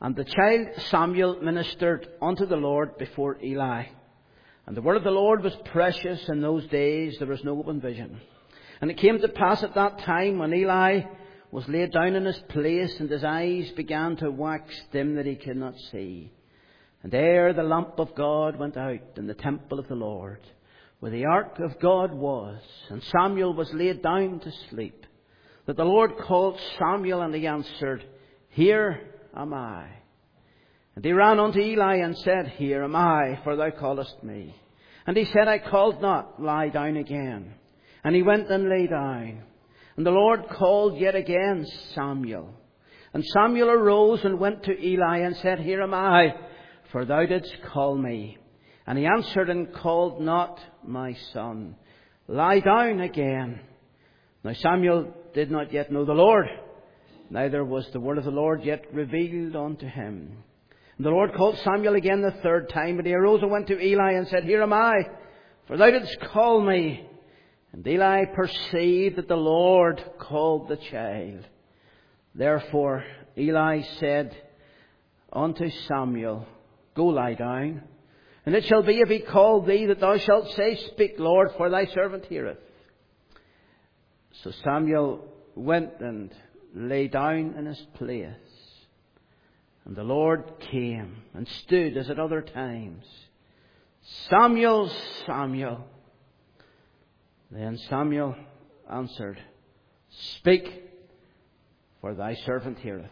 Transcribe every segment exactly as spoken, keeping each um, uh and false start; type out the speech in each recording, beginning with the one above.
And the child Samuel ministered unto the Lord before Eli. And the word of the Lord was precious in those days. There was no open vision. And it came to pass at that time, when Eli was laid down in his place, and his eyes began to wax dim, that he could not see. And there the lamp of God went out in the temple of the Lord, where the ark of God was. And Samuel was laid down to sleep. That the Lord called Samuel, and he answered, Here am I. And he ran unto Eli and said, Here am I, for thou callest me. And he said, I called not, lie down again. And he went and lay down. And the Lord called yet again Samuel. And Samuel arose and went to Eli and said, Here am I, for thou didst call me. And he answered and called not, My son, lie down again. Now Samuel did not yet know the Lord, neither was the word of the Lord yet revealed unto him. And the Lord called Samuel again the third time, and he arose and went to Eli and said, Here am I, for thou didst call me. And Eli perceived that the Lord called the child. Therefore Eli said unto Samuel, Go lie down. And it shall be, if he call thee, that thou shalt say, Speak, Lord, for thy servant heareth. So Samuel went and lay down in his place. And the Lord came and stood as at other times, Samuel, Samuel. Then Samuel answered, Speak, for thy servant heareth.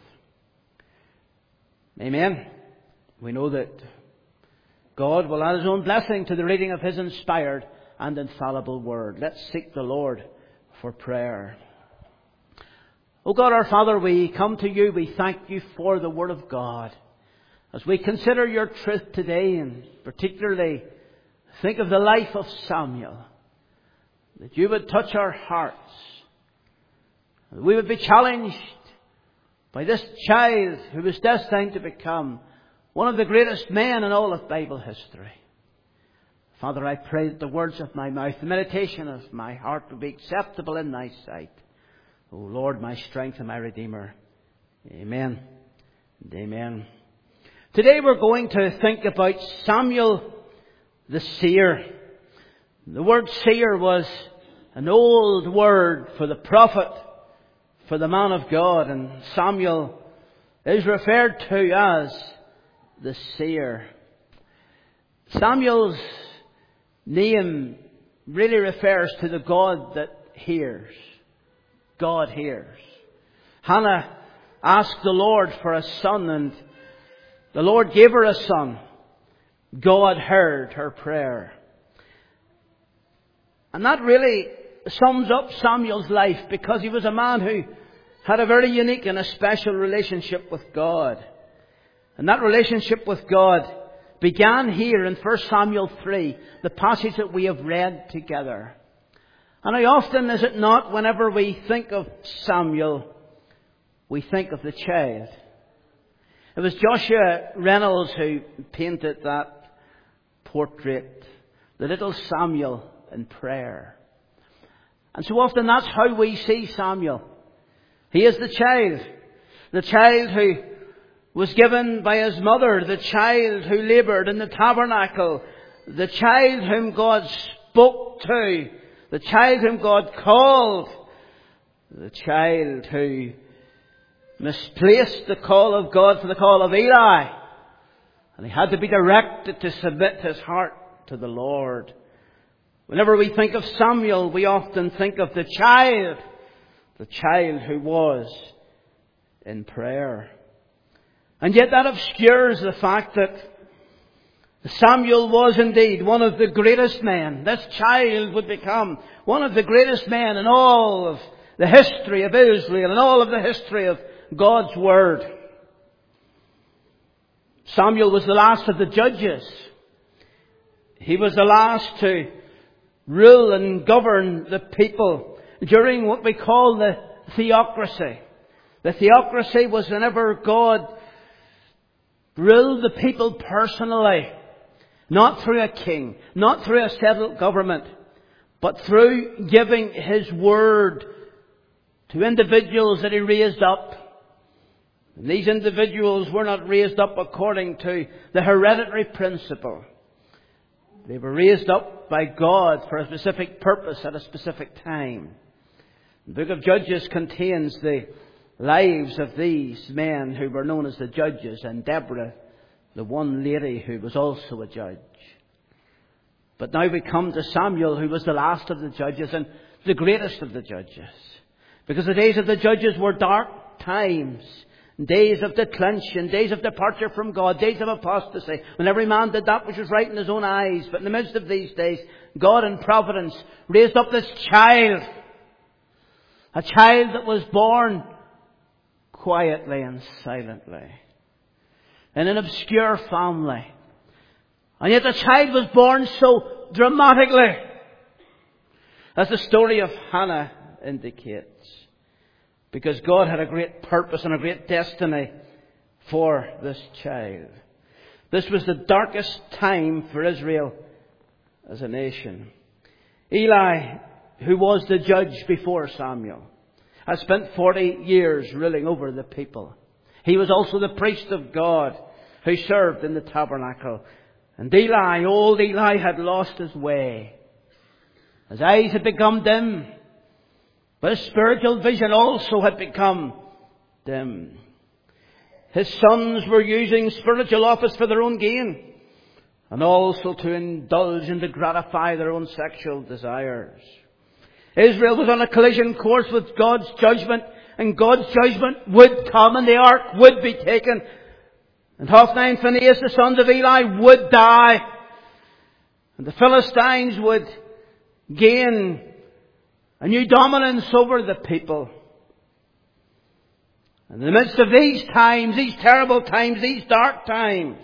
Amen. We know that God will add His own blessing to the reading of His inspired and infallible word. Let's seek the Lord for prayer. O God our Father, we come to you. We thank you for the word of God. As we consider your truth today, and particularly think of the life of Samuel, that you would touch our hearts. That we would be challenged by this child who was destined to become one of the greatest men in all of Bible history. Father, I pray that the words of my mouth, the meditation of my heart will be acceptable in thy sight. O Lord, my strength and my Redeemer. Amen and amen. Today we're going to think about Samuel the seer. The word seer was an old word for the prophet, for the man of God. And Samuel is referred to as the seer. Samuel's name really refers to the God that hears. God hears. Hannah asked the Lord for a son, and the Lord gave her a son. God heard her prayer. And that really sums up Samuel's life, because he was a man who had a very unique and a special relationship with God. And that relationship with God began here in First Samuel three, the passage that we have read together. And how often is it not, whenever we think of Samuel, we think of the child? It was Joshua Reynolds who painted that portrait, the little Samuel in prayer. And so often that's how we see Samuel. He is the child. The child who was given by his mother. The child who laboured in the tabernacle. The child whom God spoke to. The child whom God called. The child who misplaced the call of God for the call of Eli. And he had to be directed to submit his heart to the Lord. Whenever we think of Samuel, we often think of the child. The child who was in prayer. And yet that obscures the fact that Samuel was indeed one of the greatest men. This child would become one of the greatest men in all of the history of Israel and all of the history of God's Word. Samuel was the last of the judges. He was the last to rule and govern the people during what we call the theocracy. The theocracy was whenever God ruled the people personally. Not through a king, not through a settled government, but through giving His word to individuals that He raised up. And these individuals were not raised up according to the hereditary principle. They were raised up by God for a specific purpose at a specific time. The book of Judges contains the lives of these men who were known as the judges, and Deborah, the one lady who was also a judge. But now we come to Samuel, who was the last of the judges and the greatest of the judges. Because the days of the judges were dark times, days of declension, days of departure from God, days of apostasy, when every man did that which was right in his own eyes. But in the midst of these days, God in providence raised up this child. A child that was born quietly and silently in an obscure family. And yet the child was born so dramatically, as the story of Hannah indicates. Because God had a great purpose and a great destiny for this child. This was the darkest time for Israel as a nation. Eli, who was the judge before Samuel, had spent forty years ruling over the people. He was also the priest of God who served in the tabernacle. And Eli, old Eli, had lost his way. His eyes had become dim. But his spiritual vision also had become dim. His sons were using spiritual office for their own gain, and also to indulge and to gratify their own sexual desires. Israel was on a collision course with God's judgment, and God's judgment would come, and the ark would be taken. And Hophni and Phinehas, the sons of Eli, would die. And the Philistines would gain a new dominance over the people. And in the midst of these times, these terrible times, these dark times,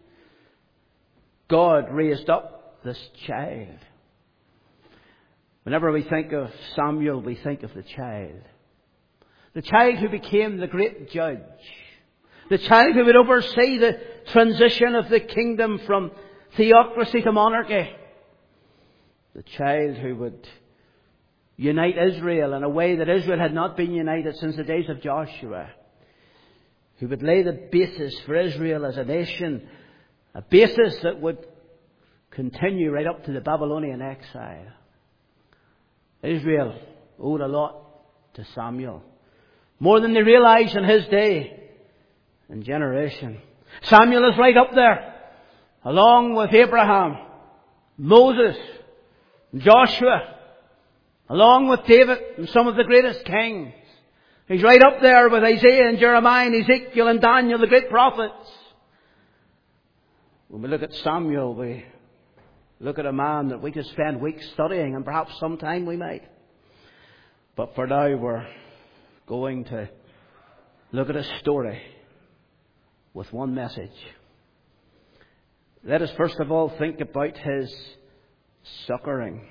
God raised up this child. Whenever we think of Samuel, we think of the child. The child who became the great judge. The child who would oversee the transition of the kingdom from theocracy to monarchy. The child who would unite Israel in a way that Israel had not been united since the days of Joshua. Who would lay the basis for Israel as a nation. A basis that would continue right up to the Babylonian exile. Israel owed a lot to Samuel. More than they realized in his day and generation. Samuel is right up there, along with Abraham, Moses, Joshua, along with David and some of the greatest kings. He's right up there with Isaiah and Jeremiah and Ezekiel and Daniel, the great prophets. When we look at Samuel, we look at a man that we could spend weeks studying, and perhaps sometime we might. But for now we're going to look at a story with one message. Let us first of all think about his succouring.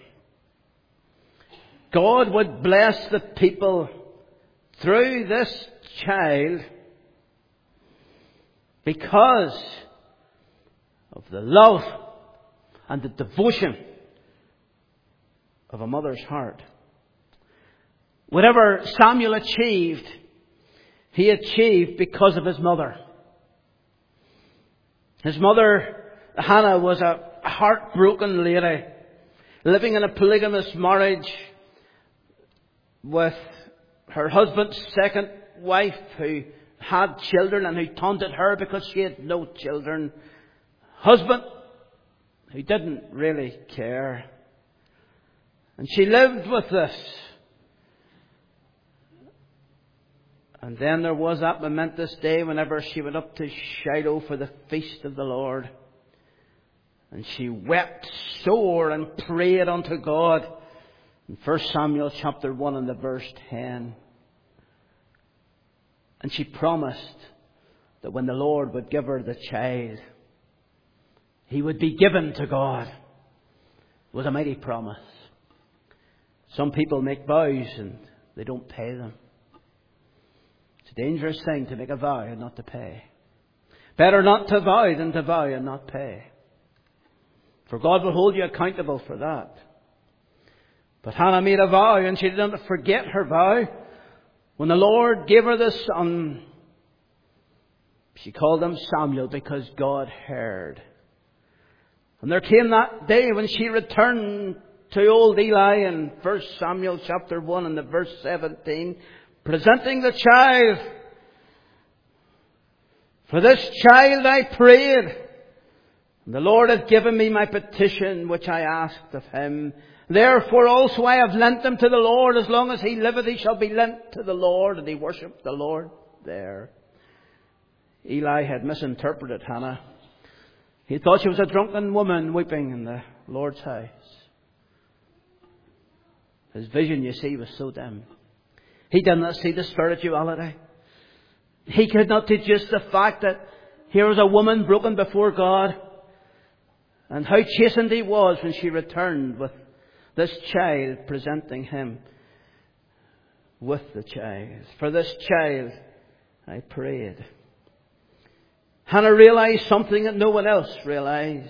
God would bless the people through this child because of the love and the devotion of a mother's heart. Whatever Samuel achieved, he achieved because of his mother. His mother, Hannah, was a heartbroken lady, living in a polygamous marriage with her husband's second wife, who had children and who taunted her because she had no children. Husband who didn't really care. And she lived with this. And then there was that momentous day whenever she went up to Shiloh for the feast of the Lord. And she wept sore and prayed unto God. In First Samuel chapter one and the verse ten. And she promised that when the Lord would give her the child, he would be given to God. It was a mighty promise. Some people make vows and they don't pay them. It's a dangerous thing to make a vow and not to pay. Better not to vow than to vow and not pay. For God will hold you accountable for that. But Hannah made a vow, and she didn't forget her vow. When the Lord gave her the son, She called him Samuel because God heard. And there came that day when she returned to old Eli in First Samuel chapter one and the verse seventeen, presenting the child. For this child I prayed, and the Lord hath given me my petition which I asked of him. Therefore also I have lent him to the Lord. As long as he liveth, he shall be lent to the Lord. And he worshipped the Lord there. Eli had misinterpreted Hannah. He thought she was a drunken woman weeping in the Lord's house. His vision, you see, was so dim. He did not see the spirituality. He could not deduce the fact that here was a woman broken before God, and how chastened he was when she returned with this child, presenting him with the child. For this child I prayed. Hannah realized something that no one else realized.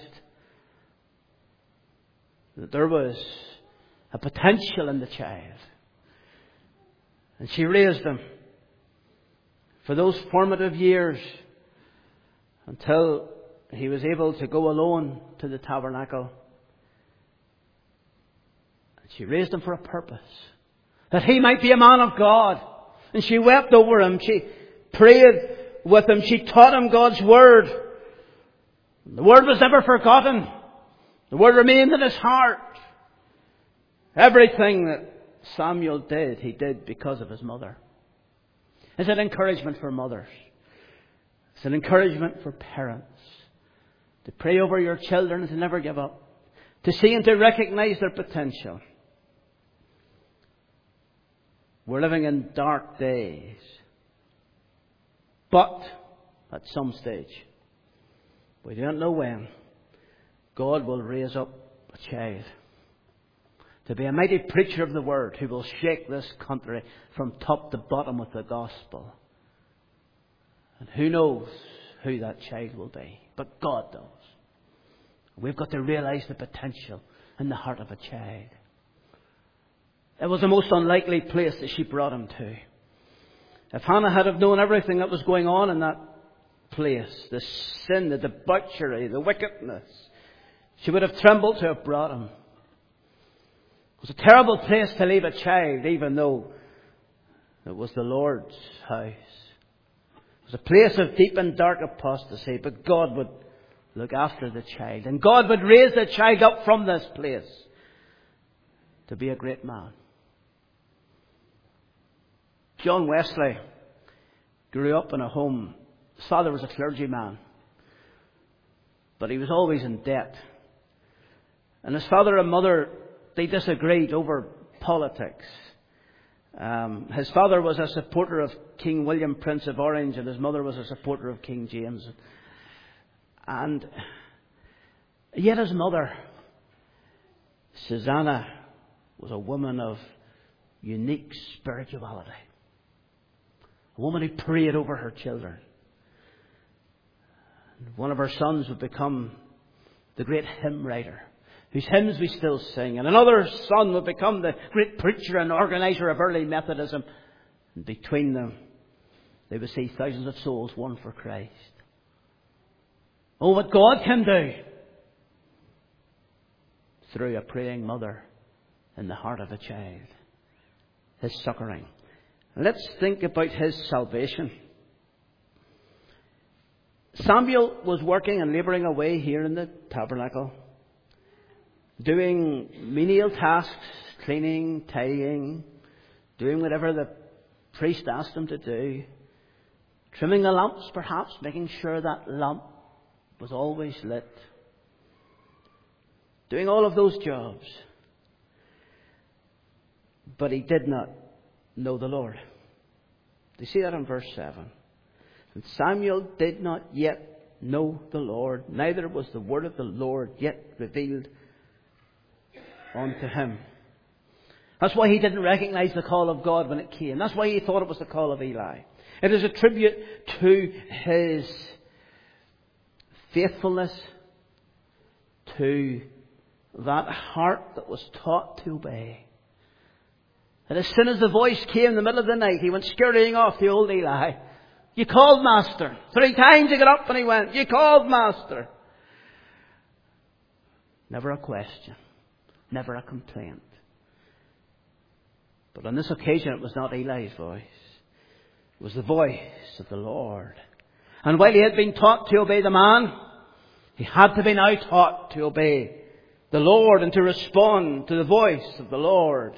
That there was a potential in the child. And she raised him for those formative years until he was able to go alone to the tabernacle. And she raised him for a purpose. That he might be a man of God. And she wept over him. She prayed with him. She taught him God's Word. The Word was never forgotten. The Word remained in his heart. Everything that Samuel did, he did because of his mother. It's an encouragement for mothers. It's an encouragement for parents. To pray over your children and to never give up. To see and to recognize their potential. We're living in dark days. But at some stage, we don't know when, God will raise up a child to be a mighty preacher of the Word who will shake this country from top to bottom with the gospel. And who knows who that child will be. But God does. We've got to realize the potential in the heart of a child. It was the most unlikely place that she brought him to. If Hannah had have known everything that was going on in that place, the sin, the debauchery, the wickedness, she would have trembled to have brought him. It was a terrible place to leave a child, even though it was the Lord's house. It was a place of deep and dark apostasy, but God would look after the child. And God would raise the child up from this place to be a great man. John Wesley grew up in a home. His father was a clergyman, but he was always in debt. And his father and mother, they disagreed over politics. Um, his father was a supporter of King William, Prince of Orange, and his mother was a supporter of King James. And yet his mother, Susanna, was a woman of unique spirituality. A woman who prayed over her children. One of her sons would become the great hymn writer, whose hymns we still sing. And another son would become the great preacher and organizer of early Methodism. And between them, they would see thousands of souls won for Christ. Oh, what God can do through a praying mother in the heart of a child. His succouring. Let's think about his salvation. Samuel was working and labouring away here in the tabernacle, doing menial tasks, cleaning, tidying, doing whatever the priest asked him to do, trimming the lamps perhaps, making sure that lamp was always lit, doing all of those jobs. But he did not know the Lord. Do you see that in verse seven? And Samuel did not yet know the Lord, neither was the word of the Lord yet revealed unto him. That's why he didn't recognize the call of God when it came. That's why he thought it was the call of Eli. It is a tribute to his faithfulness, to that heart that was taught to obey. And as soon as the voice came in the middle of the night, he went scurrying off to old Eli. You called, Master. Three times he got up and he went, you called, Master. Never a question. Never a complaint. But on this occasion it was not Eli's voice. It was the voice of the Lord. And while he had been taught to obey the man, he had to be now taught to obey the Lord and to respond to the voice of the Lord.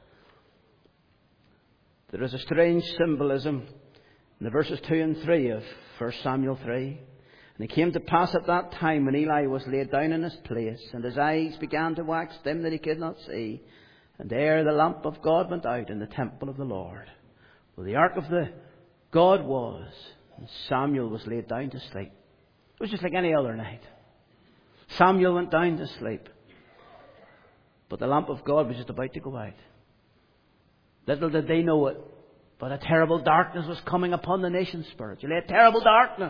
There is a strange symbolism in the verses two and three of First Samuel three. And it came to pass at that time when Eli was laid down in his place, and his eyes began to wax dim that he could not see, and there the lamp of God went out in the temple of the Lord, where the ark of the God was, and Samuel was laid down to sleep. It was just like any other night. Samuel went down to sleep, but the lamp of God was just about to go out. Little did they know it, but a terrible darkness was coming upon the nation spiritually. A terrible darkness.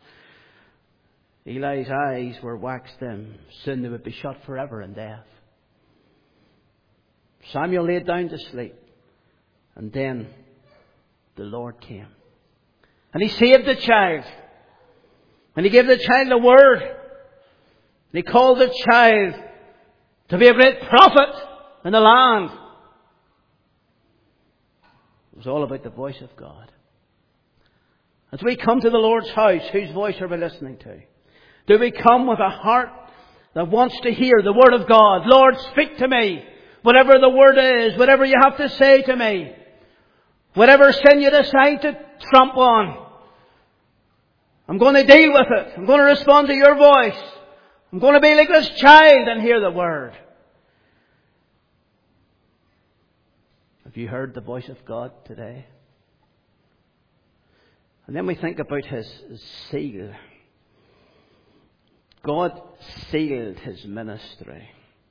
Eli's eyes were waxed dim. Soon they would be shut forever in death. Samuel laid down to sleep. And then the Lord came. And he saved the child. And he gave the child a word. And he called the child to be a great prophet in the land. It was all about the voice of God. As we come to the Lord's house, whose voice are we listening to? Do we come with a heart that wants to hear the Word of God? Lord, speak to me. Whatever the Word is, whatever you have to say to me. Whatever sin you decide to trump on. I'm going to deal with it. I'm going to respond to your voice. I'm going to be like this child and hear the Word. Have you heard the voice of God today? And then we think about His seal. God sealed His ministry.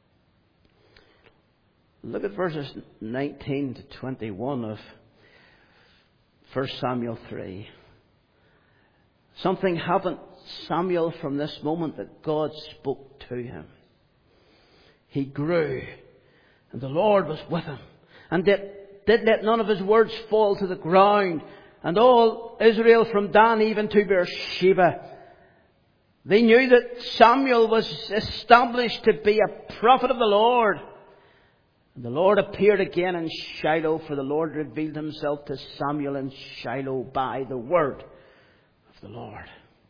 Look at verses nineteen to twenty-one of First Samuel three. Something happened to Samuel from this moment that God spoke to him. He grew, and the Lord was with him, and did, did let none of his words fall to the ground. And all Israel from Dan even to Beersheba, they knew that Samuel was established to be a prophet of the Lord. And the Lord appeared again in Shiloh, for the Lord revealed Himself to Samuel in Shiloh by the word of the Lord.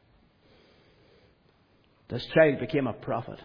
This child became a prophet.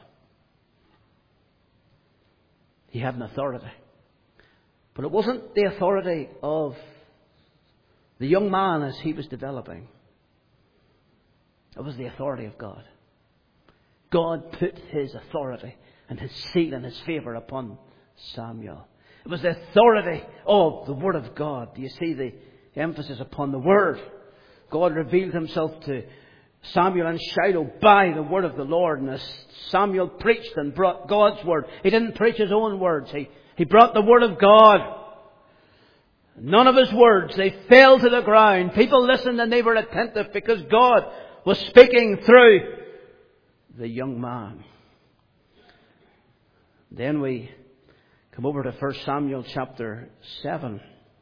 He had an authority. But it wasn't the authority of the young man as he was developing. It was the authority of God. God put His authority and His seal and His favour upon Samuel. It was the authority of the Word of God. Do you see the emphasis upon the Word? God revealed Himself to Samuel in Shiloh by the word of the Lord. And as Samuel preached and brought God's word, he didn't preach his own words. He, he brought the word of God. None of his words, they fell to the ground. People listened and they were attentive because God was speaking through the young man. Then we come over to First Samuel chapter seven.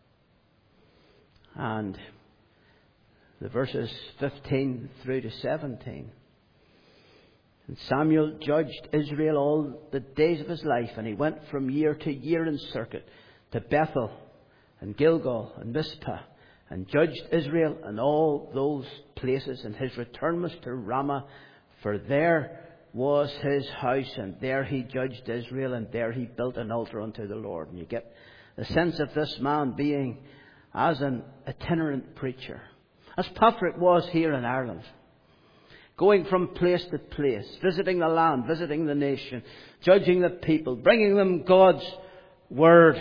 And the verses fifteen through to seventeen. And Samuel judged Israel all the days of his life, and he went from year to year in circuit to Bethel and Gilgal and Mizpah, and judged Israel in all those places. And his return was to Ramah, for there was his house, and there he judged Israel, and there he built an altar unto the Lord. And you get the sense of this man being as an itinerant preacher, as Patrick was here in Ireland, going from place to place, visiting the land, visiting the nation, judging the people, bringing them God's word.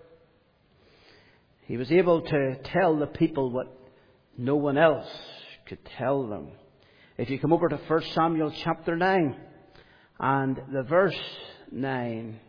He was able to tell the people what no one else could tell them. If you come over to First Samuel chapter nine, and the verse nine,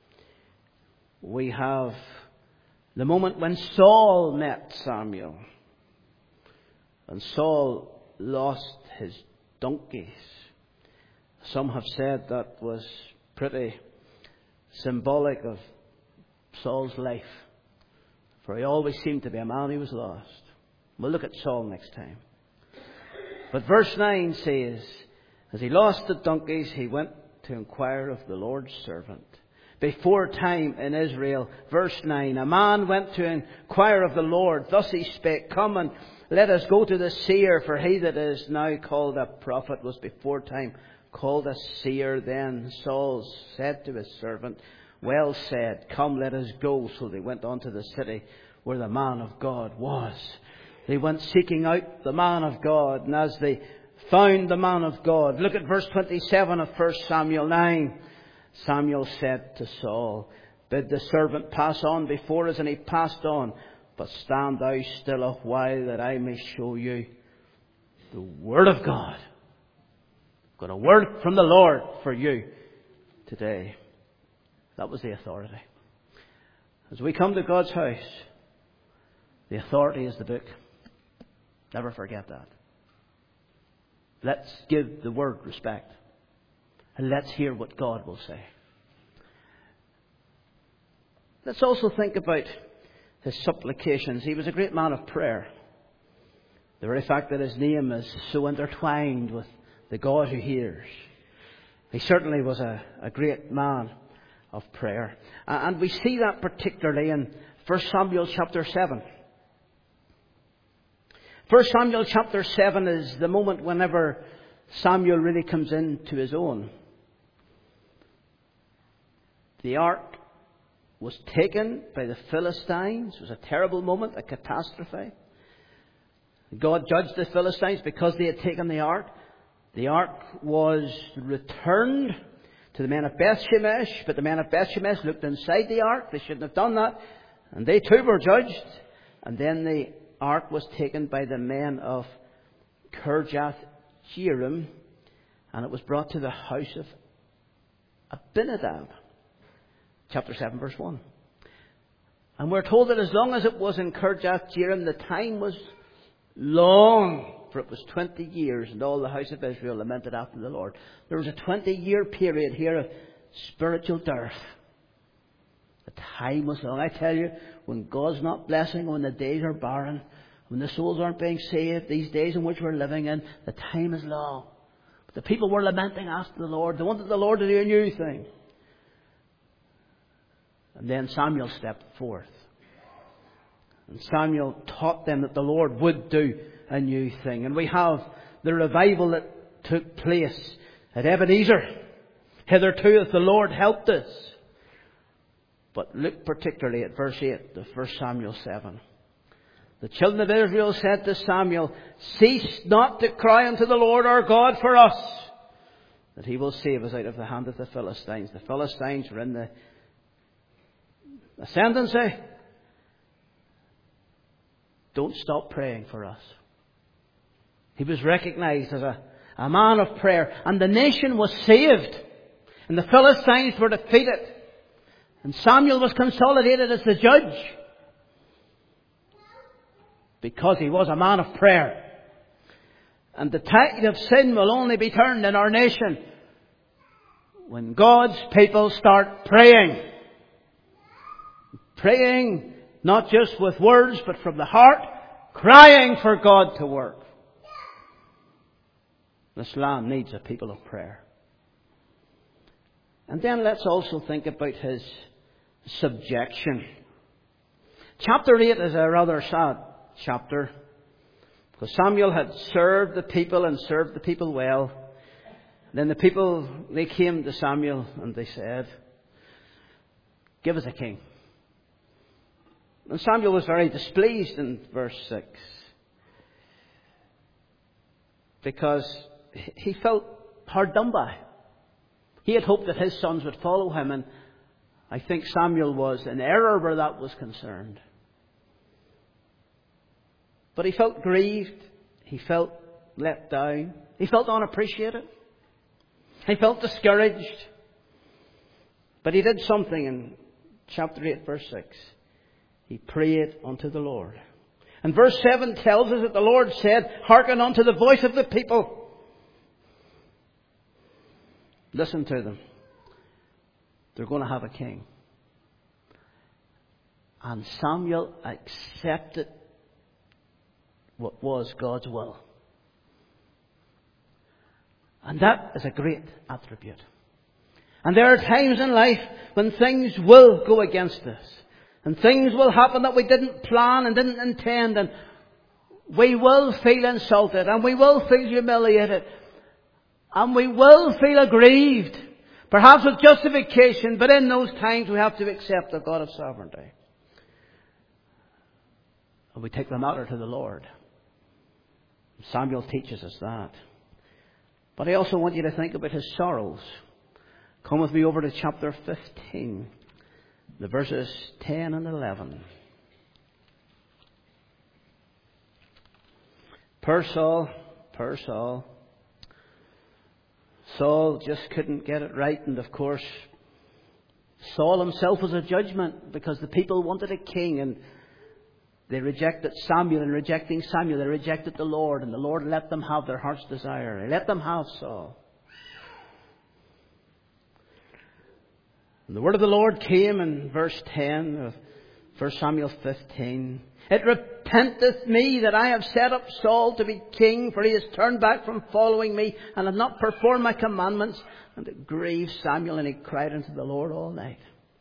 we have the moment when Saul met Samuel. And Saul lost his donkeys. Some have said that was pretty symbolic of Saul's life. For he always seemed to be a man who was lost. We'll look at Saul next time. But verse nine says, as he lost the donkeys, he went to inquire of the Lord's servant. Before time in Israel, verse nine, a man went to inquire of the Lord. Thus he spake, come and let us go to the seer, for he that is now called a prophet was before time called a seer. Then Saul said to his servant, well said, come, let us go. So they went on to the city where the man of God was. They went seeking out the man of God, and as they found the man of God, look at verse twenty-seven of First Samuel nine. Samuel said to Saul, bid the servant pass on before us, and he passed on. But stand thou still a while, that I may show you the word of God. I've got a word from the Lord for you today. That was the authority. As we come to God's house, the authority is the book. Never forget that. Let's give the word respect. And let's hear what God will say. Let's also think about his supplications. He was a great man of prayer. The very fact that his name is so intertwined with the God who hears. He certainly was a, a great man of prayer. And we see that particularly in First Samuel chapter seven. First Samuel chapter seven is the moment whenever Samuel really comes into his own. The ark was taken by the Philistines. It was a terrible moment, a catastrophe. God judged the Philistines because they had taken the ark. The ark was returned to the men of Beth-Shemesh, but the men of Beth-Shemesh looked inside the ark. They shouldn't have done that. And they too were judged. And then the ark was taken by the men of Kirjath-Jearim, and it was brought to the house of Abinadab. Chapter seven, verse one. And we're told that as long as it was in Kirjath-Jearim, the time was long, for it was twenty years, and all the house of Israel lamented after the Lord. There was a twenty-year period here of spiritual dearth. The time was long. I tell you, when God's not blessing, when the days are barren, when the souls aren't being saved, these days in which we're living in, the time is long. But the people were lamenting after the Lord. They wanted the Lord to do a new thing. And then Samuel stepped forth. And Samuel taught them that the Lord would do a new thing. And we have the revival that took place at Ebenezer. Hitherto hath the Lord helped us. But look particularly at verse eight of First Samuel seven. The children of Israel said to Samuel, cease not to cry unto the Lord our God for us, that he will save us out of the hand of the Philistines. The Philistines were in the ascendancy. Don't stop praying for us. He was recognized as a, a man of prayer. And the nation was saved. And the Philistines were defeated. And Samuel was consolidated as the judge. Because he was a man of prayer. And the tide of sin will only be turned in our nation when God's people start praying. Praying not just with words, but from the heart, crying for God to work. This land needs a people of prayer. And then let's also think about his subjection. Chapter eight is a rather sad chapter, because Samuel had served the people and served the people well. Then the people, they came to Samuel and they said, give us a king. And Samuel was very displeased in verse six, because he felt hard done by. He had hoped that his sons would follow him, and I think Samuel was in error where that was concerned. But he felt grieved. He felt let down. He felt unappreciated. He felt discouraged. But he did something in chapter eight, verse six. He prayed unto the Lord. And verse seven tells us that the Lord said, hearken unto the voice of the people. Listen to them. They're going to have a king. And Samuel accepted what was God's will. And that is a great attribute. And there are times in life when things will go against us. And things will happen that we didn't plan and didn't intend. And we will feel insulted. And we will feel humiliated. And we will feel aggrieved. Perhaps with justification. But in those times we have to accept the God of sovereignty. And we take the matter to the Lord. Samuel teaches us that. But I also want you to think about his sorrows. Come with me over to chapter fifteen. The verses ten and eleven. Poor Saul, poor Saul. Saul just couldn't get it right. And of course, Saul himself was a judgment because the people wanted a king. And they rejected Samuel. And rejecting Samuel, they rejected the Lord. And the Lord let them have their heart's desire. He let them have Saul. And the word of the Lord came in verse ten of First Samuel fifteen. It repenteth me that I have set up Saul to be king, for he has turned back from following me and hath not performed my commandments. And it grieved Samuel, and he cried unto the Lord all night.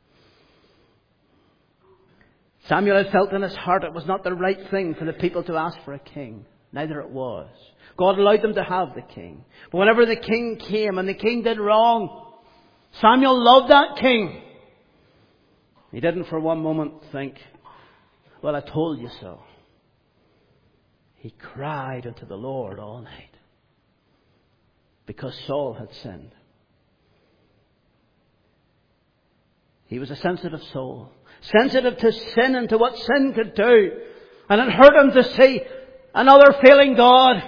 Samuel had felt in his heart it was not the right thing for the people to ask for a king. Neither it was. God allowed them to have the king. But whenever the king came and the king did wrong, Samuel loved that king. He didn't for one moment think, well, I told you so. He cried unto the Lord all night because Saul had sinned. He was a sensitive soul, sensitive to sin and to what sin could do. And it hurt him to see another failing God.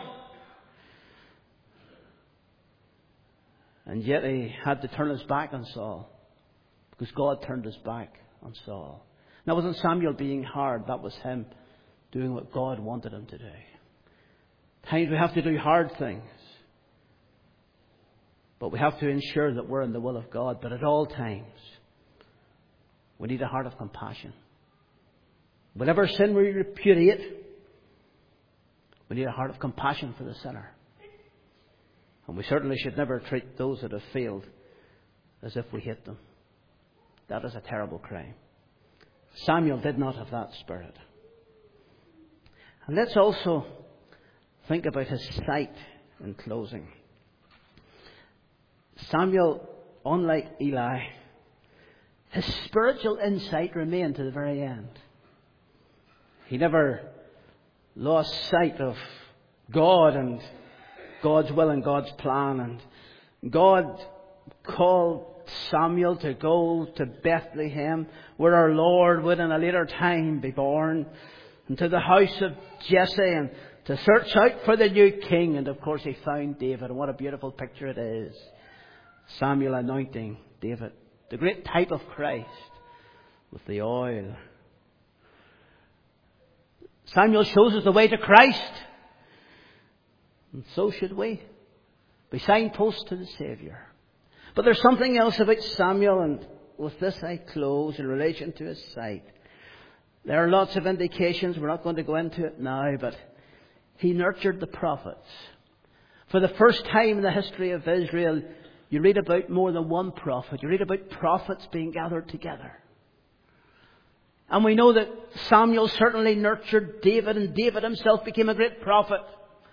And yet he had to turn his back on Saul because God turned his back on Saul. That wasn't Samuel being hard. That was him doing what God wanted him to do. Times we have to do hard things. But we have to ensure that we're in the will of God. But at all times, we need a heart of compassion. Whatever sin we repudiate, we need a heart of compassion for the sinner. And we certainly should never treat those that have failed as if we hate them. That is a terrible crime. Samuel did not have that spirit. And let's also think about his sight in closing. Samuel, unlike Eli, his spiritual insight remained to the very end. He never lost sight of God and God's will and God's plan. And God called Samuel to go to Bethlehem, where our Lord would in a later time be born, and to the house of Jesse, and to search out for the new king. And of course he found David, and what a beautiful picture it is. Samuel anointing David, the great type of Christ, with the oil. Samuel shows us the way to Christ. And so should we. Be signposts to the Saviour. But there's something else about Samuel, and with this I close in relation to his sight. There are lots of indications. We're not going to go into it now, but he nurtured the prophets. For the first time in the history of Israel, you read about more than one prophet. You read about prophets being gathered together. And we know that Samuel certainly nurtured David, and David himself became a great prophet.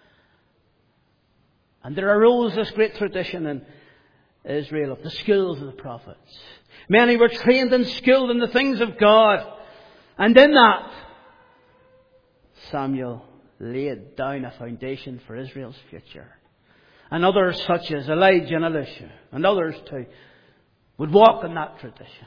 And there arose this great tradition in Israel of the schools of the prophets. Many were trained and skilled in the things of God. And in that, Samuel laid down a foundation for Israel's future. And others such as Elijah and Elisha, and others too, would walk in that tradition.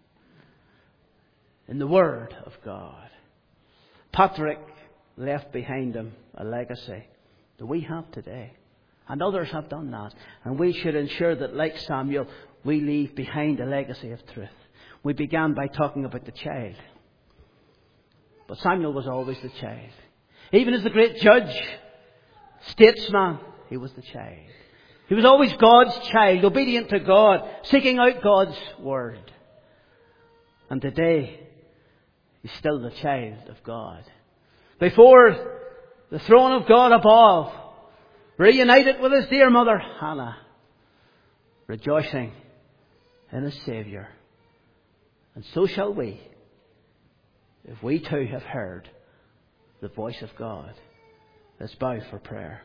In the Word of God. Patrick left behind him a legacy that we have today. And others have done that. And we should ensure that, like Samuel, we leave behind a legacy of truth. We began by talking about the child. But Samuel was always the child. Even as the great judge, statesman, he was the child. He was always God's child, obedient to God, seeking out God's word. And today, he's still the child of God. Before the throne of God above, reunited with his dear mother Hannah, rejoicing in his Saviour. And so shall we, if we too have heard the voice of God. Let's bow for prayer.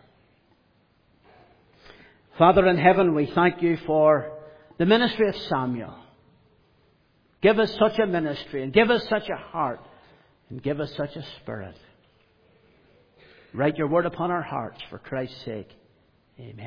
Father in heaven, we thank you for the ministry of Samuel. Give us such a ministry, and give us such a heart, and give us such a spirit. Write your word upon our hearts for Christ's sake. Amen.